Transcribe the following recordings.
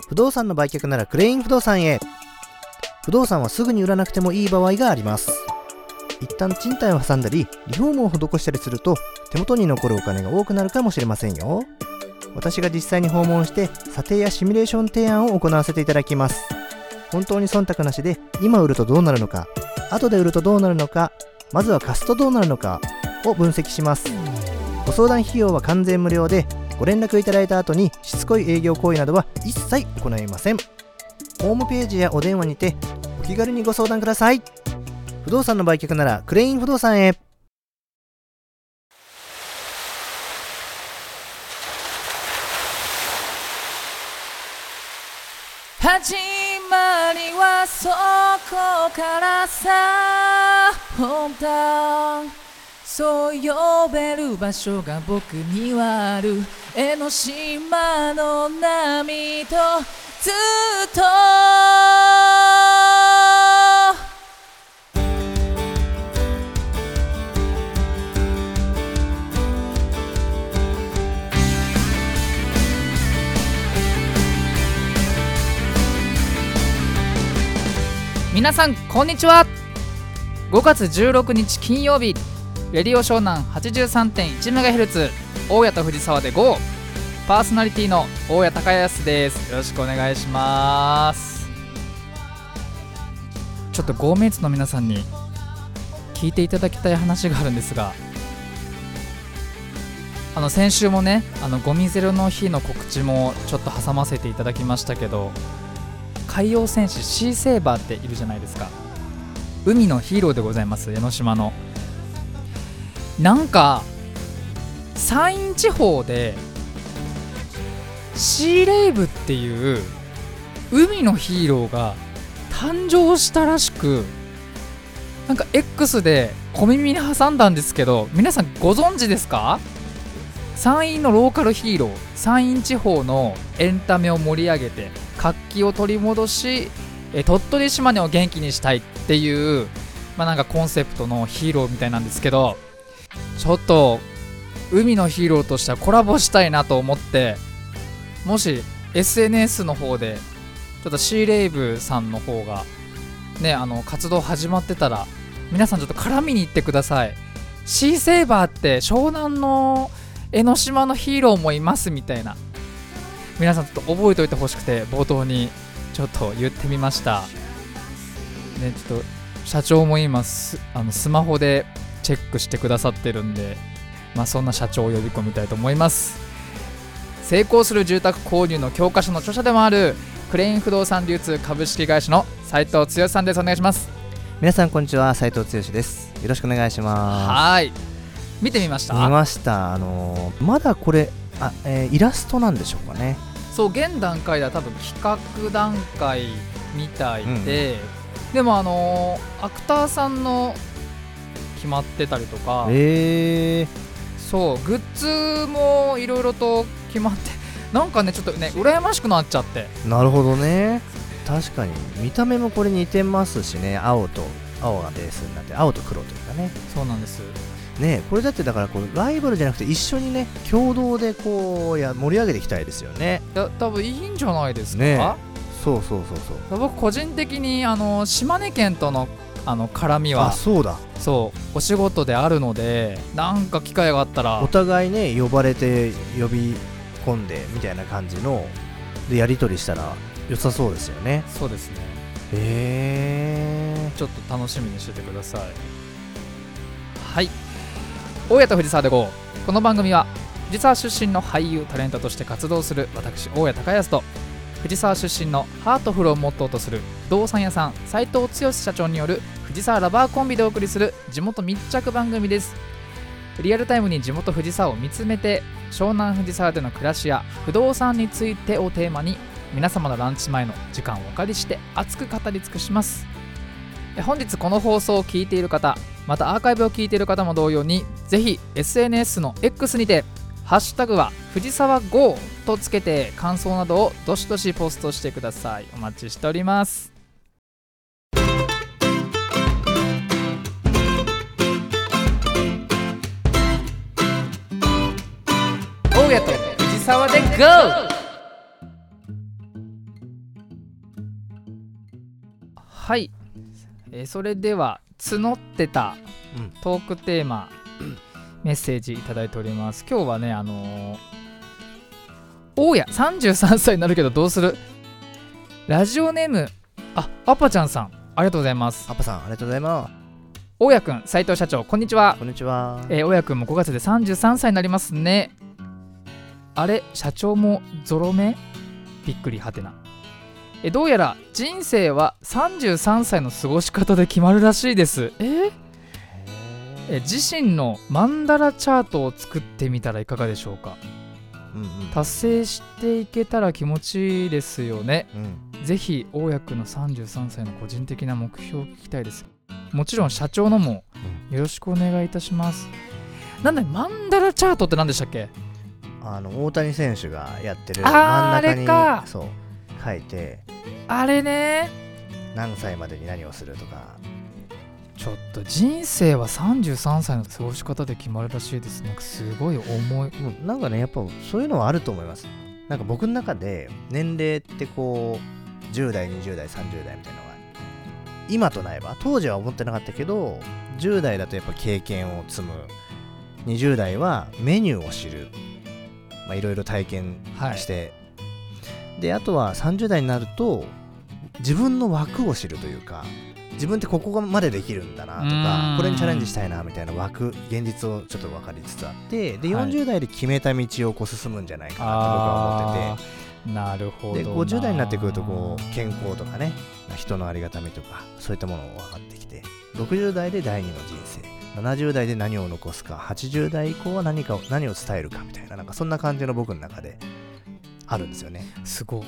不動産の売却ならクレイン不動産へ。不動産はすぐに売らなくてもいい場合があります。一旦賃貸を挟んだりリフォームを施したりすると手元に残るお金が多くなるかもしれませんよ。私が実際に訪問して査定やシミュレーション提案を行わせていただきます。本当に忖度なしで今売るとどうなるのか、後で売るとどうなるのか、まずは貸すとどうなるのかを分析します。ご相談費用は完全無料で、ご連絡いただいた後にしつこい営業行為などは一切行いません。ホームページやお電話にてお気軽にご相談ください。不動産の売却ならクレイン不動産へ。 始まりはそこからさ、本当そう呼べる場所が僕にはある。江ノ島の波とずっと皆さんこんにちは。5月16日金曜日、レディオ湘南 83.1MHz 大谷と藤沢で GO！ パーソナリティの大谷隆康です。よろしくお願いします。ちょっとGOメイツの皆さんに聞いていただきたい話があるんですが、先週もね、ゴミゼロの日の告知もちょっと挟ませていただきましたけど、海洋戦士シーセーバーっているじゃないですか。海のヒーローでございます。江ノ島のなんか山陰地方でシーレイブっていう海のヒーローが誕生したらしく、なんか X で小耳に挟んだんですけど、皆さんご存知ですか？山陰のローカルヒーロー、山陰地方のエンタメを盛り上げて活気を取り戻し、鳥取島根を元気にしたいっていう、なんかコンセプトのヒーローみたいなんですけど、ちょっと海のヒーローとしてはコラボしたいなと思って、もし SNS の方でちょっとシーレイブさんの方がね、活動始まってたら、皆さんちょっと絡みに行ってください。シーセーバーって湘南の江ノ島のヒーローもいますみたいな、皆さんちょっと覚えておいてほしくて冒頭にちょっと言ってみましたね。ちょっと社長も今スマホでチェックしてくださってるんで、そんな社長を呼び込みたいと思います。成功する住宅購入の教科書の著者でもあるクレイン不動産流通株式会社の斉藤剛さんです。お願いします。 皆さんこんにちは、斉藤剛です。よろしくお願いします。 はい、見てみました？ 見ました。まだこれイラストなんでしょうかね。 そう、現段階では多分企画段階みたいで、でもアクターさんの決まってたりとか、そうグッズもいろいろと決まって、なんかねちょっとね羨ましくなっちゃって。 なるほどね。確かに見た目もこれ似てますしね。青がベースになって、青と黒というかね。 そうなんですね。これだってだからこうライバルじゃなくて一緒にね、共同でこう盛り上げていきたいですよね。 多分いいんじゃないですかね。そう僕個人的に島根県との絡みはそうだ、 そうお仕事であるので、なんか機会があったらお互いね呼ばれて呼び込んでみたいな感じのでやり取りしたら良さそうですよね。 そうですね。ちょっと楽しみにしててください。はい、大谷と藤沢で GO！ この番組は藤沢出身の俳優タレントとして活動する私大谷隆康と、藤沢出身のハートフルをモットーとする不動産屋さん斉藤剛社長による藤沢ラバーコンビでお送りする地元密着番組です。リアルタイムに地元藤沢を見つめて、湘南藤沢での暮らしや不動産についてをテーマに、皆様のランチ前の時間をお借りして熱く語り尽くします。本日この放送を聞いている方、またアーカイブを聞いている方も同様に、ぜひ SNS の X にてハッシュタグは藤沢 GO とつけて感想などをどしどしポストしてください。お待ちしております。大谷と藤沢で GO！ はい、それでは募ってたトークテーマ、メッセージいただいております。今日はね大家33歳になるけどどうする、ラジオネームアパちゃんさん、ありがとうございます。 アパさんありがとうございます。 大家くん、斉藤社長、こんにちは。 こんにちは。 大家くんも5月で33歳になりますね。あれ、社長もゾロ目？びっくりはてな。どうやら人生は33歳の過ごし方で決まるらしいです。自身のマンダラチャートを作ってみたらいかがでしょうか。達成していけたら気持ちいいですよね。ぜひ大家くんの33歳の個人的な目標を聞きたいです。もちろん社長のもよろしくお願いいたします。なんだマンダラチャートって何でしたっけ？ 大谷選手がやってる真ん中にそう書いて、 あれね、 何歳までに何をするとか。 ちょっと人生は33歳の過ごし方で決まるらしいです。なんかすごい重い。 なんかね、やっぱそういうのはあると思います。なんか僕の中で年齢ってこう10代20代30代みたいなのが今となれば、当時は思ってなかったけど、10代だとやっぱ経験を積む、20代はメニューを知る、いろいろ体験して、であとは30代になると自分の枠を知るというか、自分ってここまでできるんだなとか、これにチャレンジしたいなみたいな枠、現実をちょっと分かりつつあって、で40代で決めた道をこう進むんじゃないかなと僕は思ってて、 なるほど。 で50代になってくるとこう健康とかね、人のありがたみとかそういったものが分かってきて、60代で第二の人生、70代で何を残すか、80代以降は何を伝えるかみたいな、なんかそんな感じの僕の中であるんですよね。 すごい。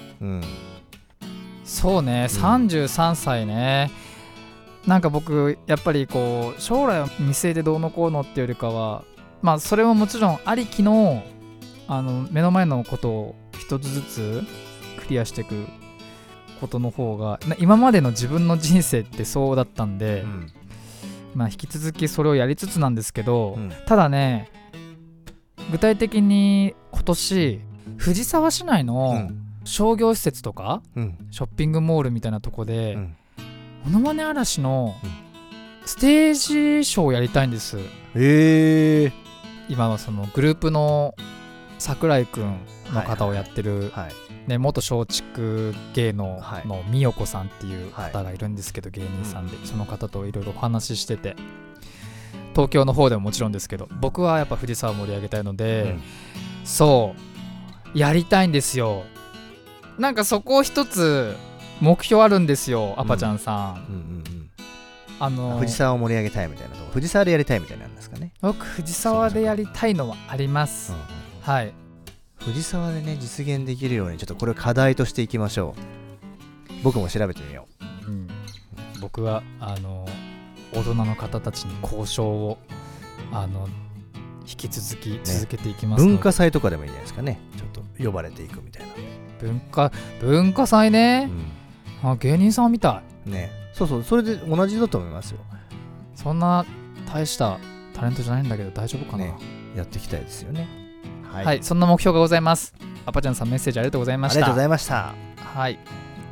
そうね、33歳ね。なんか僕やっぱりこう将来を見据えてどうのこうのっていうよりかは、それももちろんありきの目の前のことを一つずつクリアしていくことの方が、今までの自分の人生ってそうだったんで、引き続きそれをやりつつなんですけど、ただね、具体的に今年藤沢市内の商業施設とか、ショッピングモールみたいなとこで、モノマネ嵐のステージショーをやりたいんです。今はそのグループの桜井くんの方をやってる、元松竹芸能のみよこさんっていう方がいるんですけど、芸人さんで、その方といろいろお話ししてて、東京の方でももちろんですけど、僕はやっぱ藤沢を盛り上げたいので、そうやりたいんですよ。なんかそこを一つ目標あるんですよ、アパちゃんさん。 藤沢を盛り上げたいみたいなとこ、藤沢でやりたいみたいなんですかね。 僕藤沢でやりたいのはあります。はい。 藤沢でね、実現できるようにちょっとこれを課題としていきましょう。僕も調べてみよう。僕は大人の方たちに交渉を引き続き続けていきますので、 文化祭とかでもいいんじゃないですかね。ちょっと呼ばれていくみたいな。 文化祭ね、芸人さんみたいね。そうそれで同じだと思いますよ。 そんな大したタレントじゃないんだけど大丈夫かな、 やっていきたいですよね。 はい、そんな目標がございます。アパちゃんさん、メッセージありがとうございました。 ありがとうございました。 はい。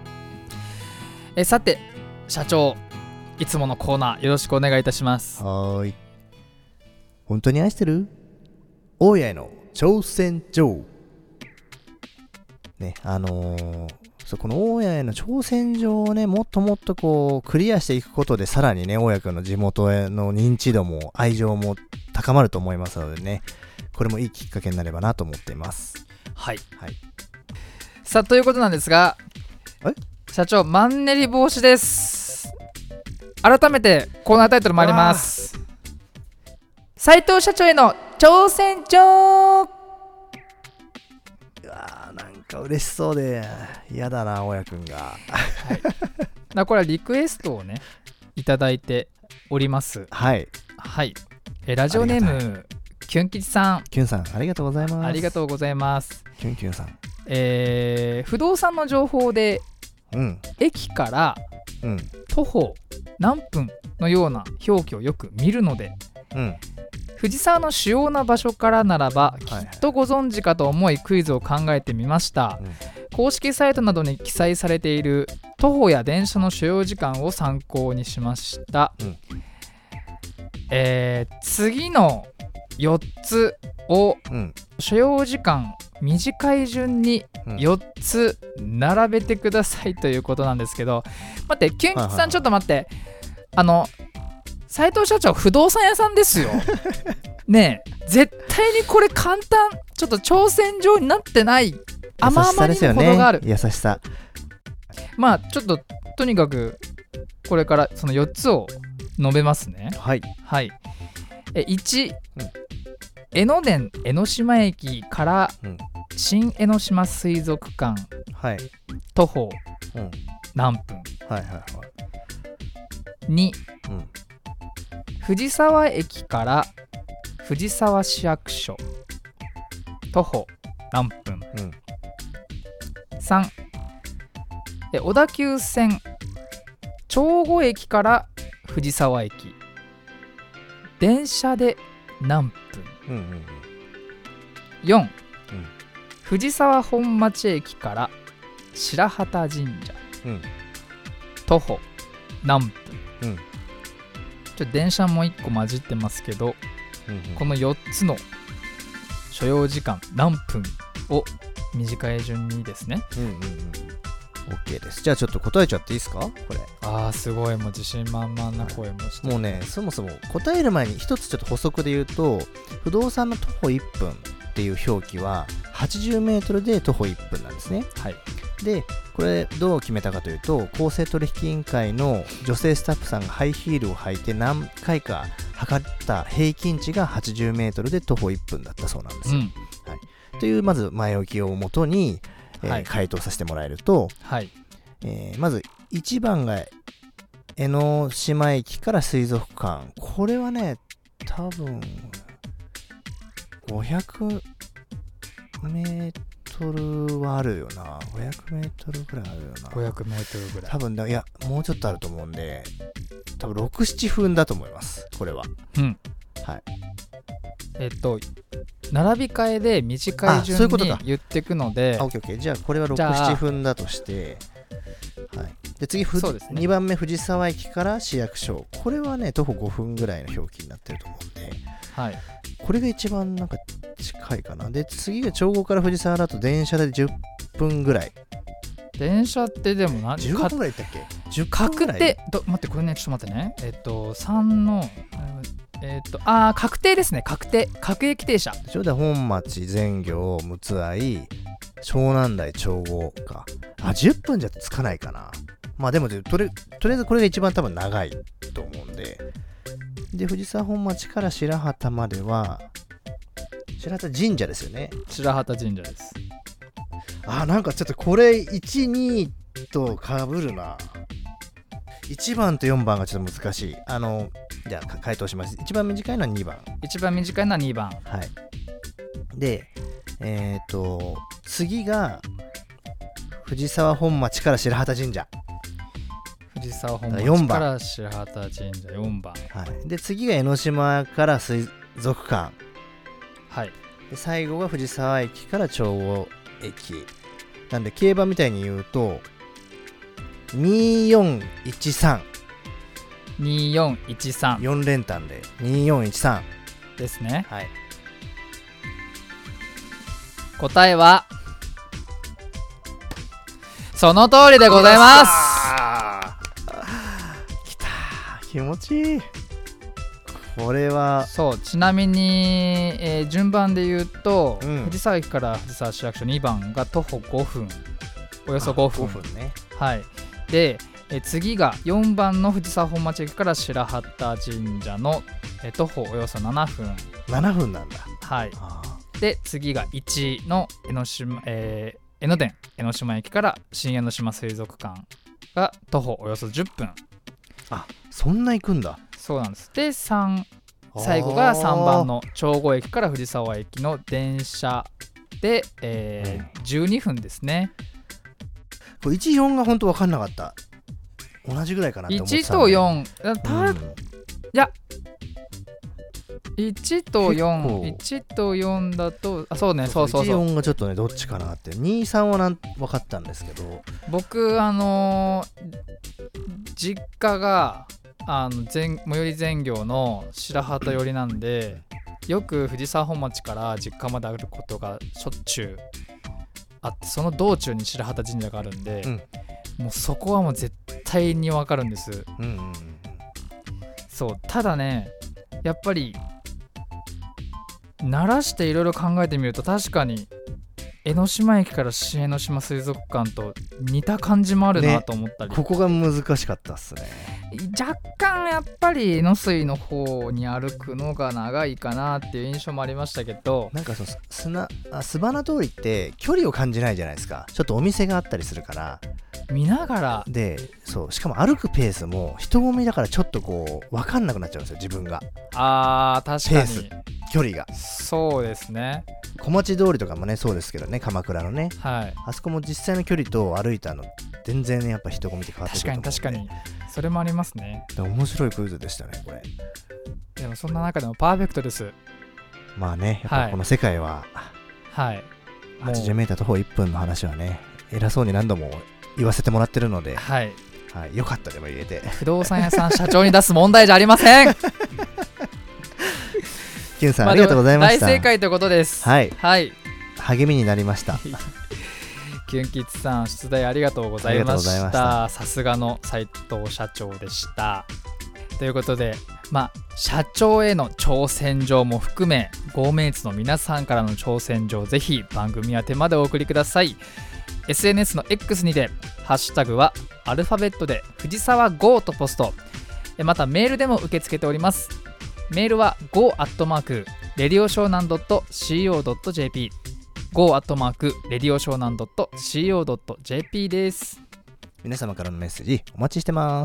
さて社長、いつものコーナーよろしくお願いいたします。 はい。本当に愛してる？大家への挑戦状ね。この大家への挑戦状をね、もっともっとこうクリアしていくことで、さらにね、大家くんの地元への認知度も愛情も高まると思いますのでね、これもいいきっかけになればなと思っています。 はい、さあ、ということなんですが、社長、マンネリ防止です。改めてコーナータイトルもあります。斉藤社長への挑戦状。 なんか嬉しそうで嫌だな、大家くんが。 これはリクエストをね、いただいております。はい、ラジオネームキュン吉さん。 キュンさん、ありがとうございます。 ありがとうございます。 キュンキュンさん。 不動産の情報で、駅から、徒歩何分のような表記をよく見るので、藤沢の主要な場所からならばきっとご存知かと思いクイズを考えてみました。公式サイトなどに記載されている徒歩や電車の所要時間を参考にしました、次の4つを所要時間短い順に4つ並べてくださいということなんですけど、待って、キュン吉さんちょっと待って、斉藤社長不動産屋さんですよねえ、絶対にこれ簡単、ちょっと挑戦状になってない、甘々にも程がある優しさ。 まあちょっととにかくこれからその4つを述べますね。 はいはい。1、江ノ電江ノ島駅から新江ノ島水族館、徒歩何分。2、藤沢駅から藤沢市役所徒歩何分。3、小田急線長後駅から藤沢駅電車で何分。4、藤沢本町駅から白旗神社、徒歩何分。ちょっと電車も1個混じってますけど、この4つの所要時間何分を短い順にですね。 OK です。じゃあちょっと答えちゃっていいですか、これ。 すごい、もう自信満々な声もして。 もうね、そもそも答える前に一つちょっと補足で言うと、不動産の徒歩1分っていう表記は80メートルで徒歩1分なんですね。で、これどう決めたかというと、公正取引委員会の女性スタッフさんがハイヒールを履いて何回か測った平均値が80メートルで徒歩1分だったそうなんですよ。というまず前置きをもとに、回答させてもらえると、まず1番が江ノ島駅から水族館。これはね、多分500メートルはあるよな。500メートルぐらいあるよな。 500メートルぐらい。 多分いや、もうちょっとあると思うんで、多分6、7分だと思います、これは。 並び替えで短い順に言っていくので、 じゃあこれは6、7分だとして、で次、2番目藤沢駅から市役所。これはね、徒歩5分ぐらいの表記になってると思うんで、これが一番なんか近いかな。で次が長後から藤沢だと電車で10分ぐらい。 電車ってでも 15分ぐらい行ったっけ。 10分ぐらい。待って、これね、ちょっと待ってね。3の確定ですね。各駅停車。 ちょうど本町、善行、六愛、湘南台、長後か。10分じゃつかないかな。まあでもとりあえずこれが一番多分長いと思うんで。で、藤沢本町から白旗までは、白旗神社ですよね。 白旗神社です。 なんかちょっとこれ1、2とかぶるな。1番と4番がちょっと難しい。じゃあ回答します。一番短いのは2番。 一番短いのは2番。 で、次が藤沢本町から白旗神社。 藤沢本町から白旗神社4番。 で、次が江ノ島から水族館。で、最後が藤沢駅から長後駅。なんで競馬みたいに言うと2413。4連単で2413 ですね。 答えはその通りでございます。 きたー、気持ちいい。これはちなみに、順番で言うと、藤沢駅から藤沢市役所2番が徒歩5分、およそ5分ね。 で、次が4番の藤沢本町駅から白旗神社の、徒歩およそ7分。 7分なんだ。 で、次が1の江ノ電江ノ島駅から新江ノ島水族館が徒歩およそ10分。 そんな行くんだ。 そうなんです。で、最後が3番の長後駅から藤沢駅の電車で、12分ですね。 これ1、4が本当分かんなかった。同じぐらいかなって思ってた、 1と4、い 1と結構 41と4だとそうねそう 1、4がちょっとねどっちかなって2、3は分かったんですけど、 僕実家が最寄り全行の白旗寄りなんで、よく藤沢本町から実家まで歩くことがしょっちゅうあって、その道中に白旗神社があるんで、もうそこはもう絶対に分かるんです、そうただねやっぱり慣らしていろいろ考えてみると、確かに江ノ島駅から新江ノ島水族館と似た感じもあるなと思ったり、 ここが難しかったっすね。 若干やっぱり江ノ水の方に歩くのが長いかなっていう印象もありましたけど、 なんかすばな通りって距離を感じないじゃないですか。ちょっとお店があったりするから見ながらで、そうしかも歩くペースも人混みだからちょっとこう分かんなくなっちゃうんですよ、自分が。 確かに距離がそうですね。 小町通りとかもねそうですけどね、鎌倉のね、あそこも実際の距離と歩いたの全然ねやっぱ人混みって変わってくると思うんで。 確かにそれもありますね。 面白いクイズでしたねこれ。 でもそんな中でもパーフェクトです。 まあね、やっぱこの世界は、80m 徒歩1分の話はね偉そうに何度も言わせてもらってるので、よかったでも言えて、 不動産屋さん社長に出す問題じゃありません。 キュンさん、ありがとうございました。 大正解ということです。 励みになりました。 キュンキッズさん出題ありがとうございました。さすがの斉藤社長でした。ということで、社長への挑戦状も含めゴーメイツの皆さんからの挑戦状、ぜひ番組宛てまでお送りください。 SNS の X にてハッシュタグはアルファベットで藤沢 GO とポスト、またメールでも受け付けております。メールは go@radioshonan.co.jp go@radioshonan.co.jp です。 皆様からのメッセージお待ちしてます。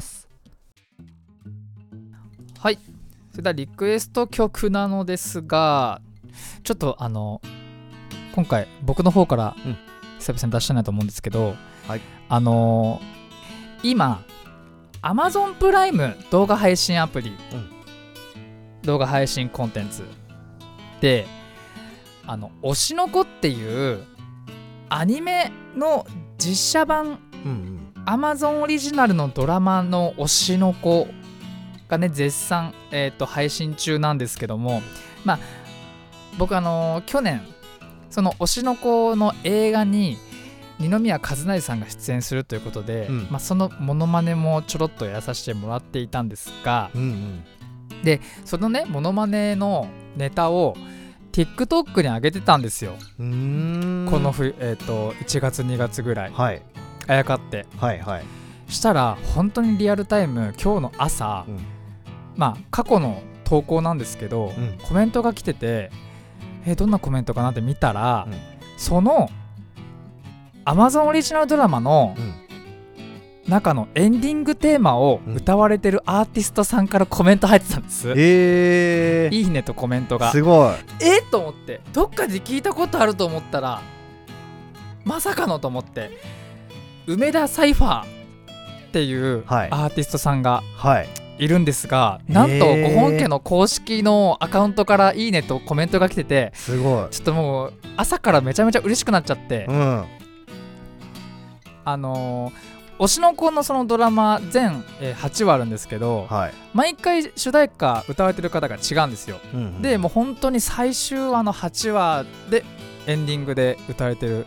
はい、それではリクエスト曲なのですが、ちょっと今回僕の方から久々に出したいなと思うんですけど、今 Amazon プライム動画配信アプリ、動画配信コンテンツで推しの子っていうアニメの実写版、Amazon オリジナルのドラマの推しの子がね絶賛、配信中なんですけども、僕去年その推しの子の映画に二宮和也さんが出演するということで、そのモノマネもちょろっとやらさせてもらっていたんですが、でそのねモノマネのネタを TikTok に上げてたんですよ。この1月2月ぐらい、あやかって、したら本当にリアルタイム今日の朝、過去の投稿なんですけど、コメントが来てて、どんなコメントかなって見たら、その Amazon オリジナルドラマの中のエンディングテーマを歌われてるアーティストさんからコメント入ってたんです。いいねとコメントがすごいと思って、どっかで聞いたことあると思ったらまさかのと思って、梅田サイファーっていうアーティストさんがいるんですが、なんとご本家の公式のアカウントからいいねとコメントが来てて、すごいちょっともう朝からめちゃめちゃ嬉しくなっちゃって、推しの子のそのドラマ全8話あるんですけど、毎回主題歌歌われてる方が違うんですよ。でもう本当に最終話の8話でエンディングで歌われてる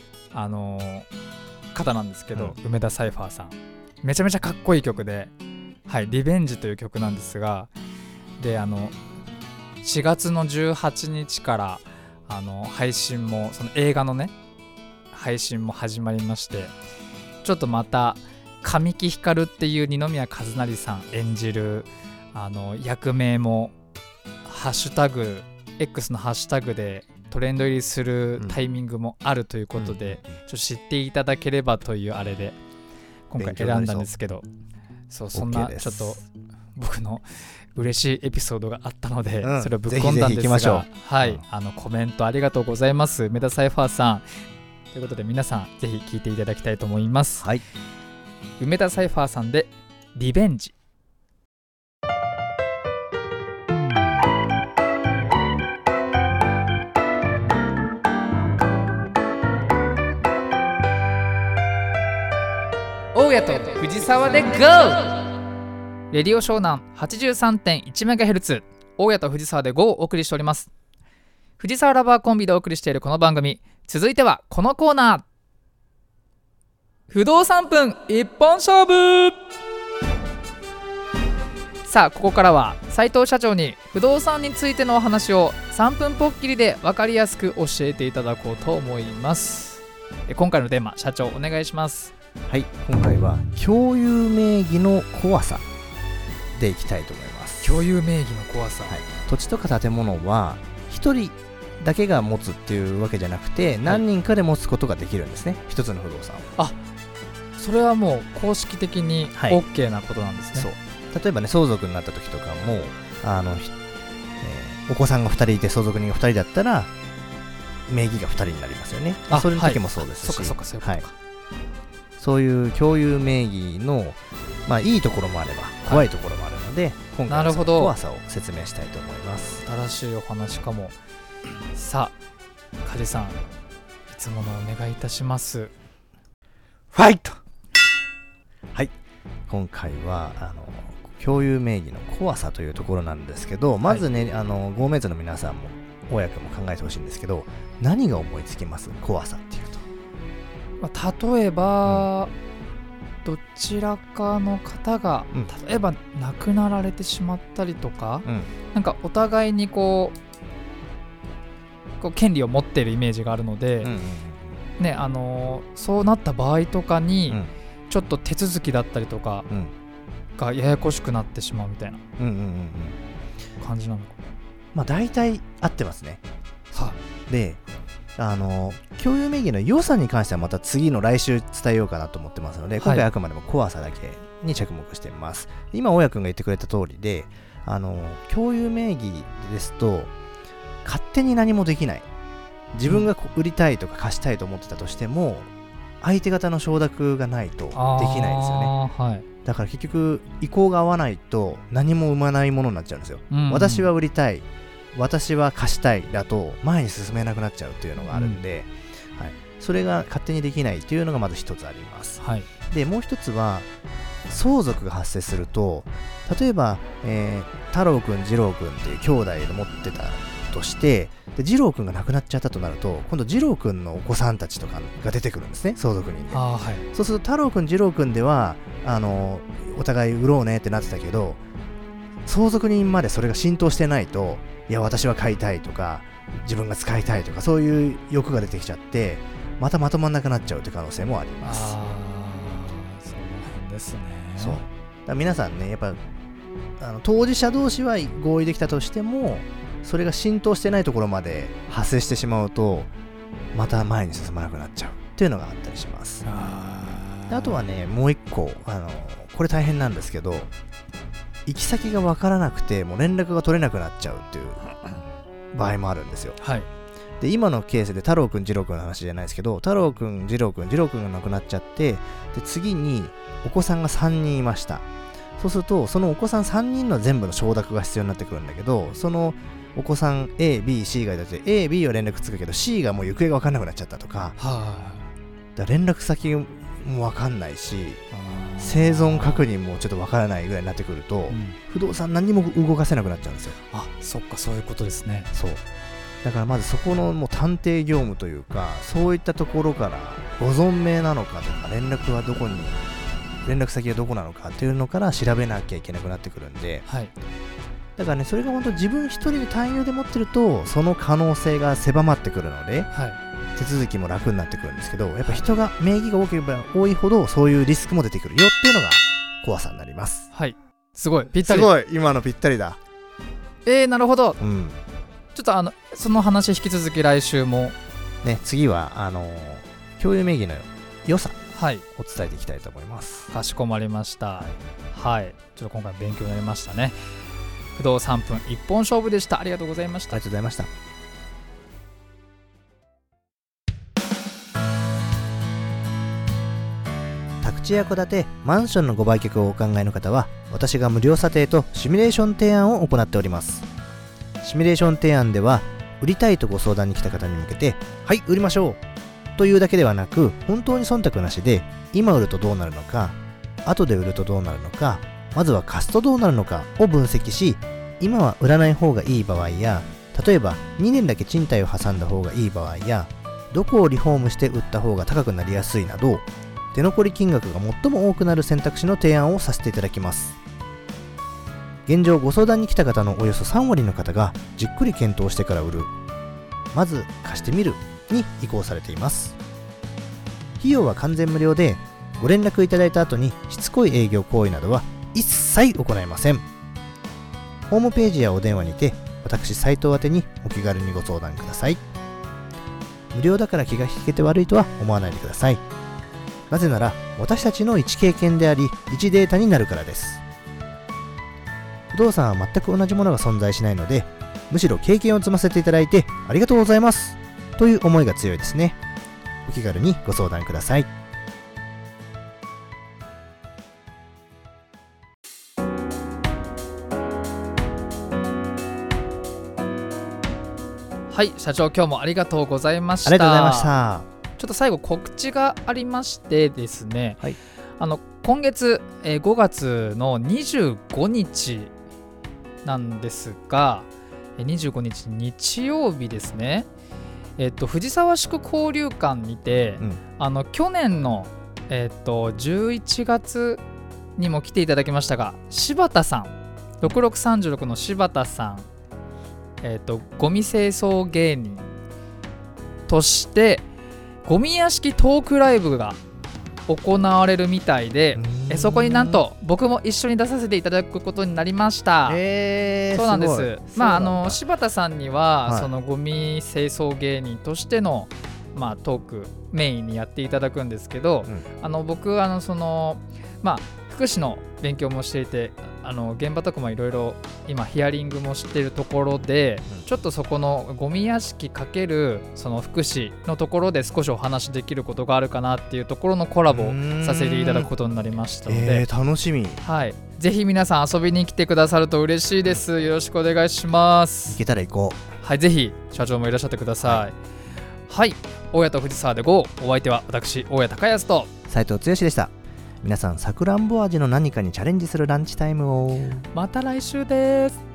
方なんですけど、梅田サイファーさんめちゃめちゃかっこいい曲で、リベンジという曲なんですが、で4月の18日から配信も、その映画のね配信も始まりまして、ちょっとまた神木光っていう二宮和也さん演じる役名もハッシュタグ X のハッシュタグでトレンド入りするタイミングもあるということで、ちょっと知っていただければというあれで今回選んだんですけど、そんなちょっと僕の嬉しいエピソードがあったので、それをぶっ込んだんですが、コメントありがとうございます、梅田サイファーさん。ということで皆さんぜひ聴いていただきたいと思います。梅田サイファーさんでリベンジ。 大家と藤沢で GO!レディオ湘南 83.1MHz 大家と藤沢で GO! をお送りしております。藤沢ラバーコンビでお送りしているこの番組、続いてはこのコーナー、不動産分一本勝負。さあここからは斉藤社長に不動産についてのお話を3分ぽっきりで分かりやすく教えていただこうと思います。今回のテーマ、社長お願いします。 はい、今回は共有名義の怖さでいきたいと思います。 共有名義の怖さ、 はい、土地とか建物は1人だけが持つっていうわけじゃなくて、何人かで持つことができるんですね、一つの不動産を。 それはもう公式的に OK なことなんですね。 そう例えばね、相続になった時とかもお子さんが2人いて相続人が2人だったら名義が2人になりますよね。それの時もそうですし、そういう共有名義の、いいところもあれば怖いところもあるので、今回はその怖さを説明したいと思います。 新しいお話かも。さあ梶さん、いつものお願いいたします。 ファイト。はい、今回は共有名義の怖さというところなんですけど、まずね、ゴーメイズの皆さんも大家君も考えてほしいんですけど、何が思いつきます？怖さっていうと、例えば、どちらかの方が、例えば亡くなられてしまったりとか、なんかお互いにこう権利を持っているイメージがあるので、ね、そうなった場合とかに、ちょっと手続きだったりとかがややこしくなってしまうみたいな感じなのか。 大体合ってますね。で、共有名義の良さに関してはまた次の来週伝えようかなと思ってますので、今回あくまでも怖さだけに着目しています。今大家君が言ってくれた通りで、共有名義ですと勝手に何もできない。自分が売りたいとか貸したいと思ってたとしても、相手方の承諾がないとできないんですよね。だから結局意向が合わないと何も生まないものになっちゃうんですよ。私は売りたい、私は貸したいだと前に進めなくなっちゃうっていうのがあるんで、それが勝手にできないっていうのがまず一つあります。でもう一つは相続が発生すると、例えば、太郎くん次郎くんっていう兄弟で持ってたとして、で次郎くんが亡くなっちゃったとなると、今度次郎くんのお子さんたちとかが出てくるんですね、相続人で。そうすると太郎くん次郎くんではお互い売ろうねってなってたけど、相続人までそれが浸透してないと、いや私は買いたいとか自分が使いたいとか、そういう欲が出てきちゃってまたまとまんなくなっちゃうという可能性もあります。 そうなんですね。 そうだから皆さんね、やっぱ当事者同士は合意できたとしても、それが浸透してないところまで発生してしまうと、また前に進まなくなっちゃうっていうのがあったりします。あとはね、もう一個これ大変なんですけど、行き先が分からなくてもう連絡が取れなくなっちゃうっていう場合もあるんですよ。で今のケースで太郎くん次郎くんの話じゃないですけど、太郎くん次郎くんが亡くなっちゃって、で次にお子さんが3人いました。そうするとそのお子さん3人の全部の承諾が必要になってくるんだけど、そのお子さん A、B、C がいて A、B は連絡つくけど C がもう行方が分からなくなっちゃったとか、だ連絡先も分かんないし、生存確認もちょっと分からないぐらいになってくると、不動産何も動かせなくなっちゃうんですよ。 そっか、そういうことですね。 そうだからまずそこのもう探偵業務というか、そういったところからご存命なのかとか、連絡先はどこなのかっていうのから調べなきゃいけなくなってくるんで、だからね、それが本当自分一人で単用で持ってるとその可能性が狭まってくるので、手続きも楽になってくるんですけど、やっぱ人が名義が多ければ多いほどそういうリスクも出てくるよっていうのが怖さになります。 すごいぴったり。 すごい、今のぴったりだ。 なるほど。ちょっとその話引き続き来週もね、次は共有名義の良さを伝えていきたいと思います。 かしこまりました。ちょっと今回勉強になりましたね。不動産分一本勝負でした。ありがとうございました。 ありがとうございました。宅地や戸建て、マンションのご売却をお考えの方は、私が無料査定とシミュレーション提案を行っております。シミュレーション提案では、売りたいとご相談に来た方に向けて、はい、売りましょうというだけではなく、本当に忖度なしで今売るとどうなるのか、後で売るとどうなるのか、まずは貸すとどうなるのかを分析し、今は売らない方がいい場合や、例えば2年だけ賃貸を挟んだ方がいい場合や、どこをリフォームして売った方が高くなりやすいなど、手残り金額が最も多くなる選択肢の提案をさせていただきます。現状ご相談に来た方のおよそ3割の方がじっくり検討してから売る、まず貸してみるに移行されています。費用は完全無料で、ご連絡いただいた後にしつこい営業行為などは一切行いません。ホームページやお電話にて私斉藤宛てにお気軽にご相談ください。無料だから気が引けて悪いとは思わないでください。なぜなら私たちの一経験であり一データになるからです。不動産は全く同じものが存在しないので、むしろ経験を積ませていただいてありがとうございますという思いが強いですね。お気軽にご相談ください。 はい、社長今日もありがとうございました。 ありがとうございました。 ちょっと最後告知がありましてですね、 はい、 今月、5月の25日なんですが、25日日曜日ですね、藤沢宿交流館にて、去年の、11月にも来ていただきましたが、柴田さん、6636の柴田さん、ゴミ清掃芸人としてゴミ屋敷トークライブが行われるみたいで、そこになんと僕も一緒に出させていただくことになりました。そうなんです。柴田さんには、そのゴミ清掃芸人としての、トークメインにやっていただくんですけど、僕福祉の勉強もしていて、現場とかもいろいろ今ヒアリングもしているところで、ちょっとそこのゴミ屋敷×その福祉のところで少しお話できることがあるかなっていうところのコラボをさせていただくことになりましたので、 楽しみ。 はい、ぜひ皆さん遊びに来てくださると嬉しいです。よろしくお願いします。 行けたら行こう。はい、ぜひ社長もいらっしゃってください。はい、大家と藤沢で GO。 お相手は私大家孝康と斉藤剛でした。皆さん、さくらんぼ味の何かにチャレンジするランチタイムを。 また来週です。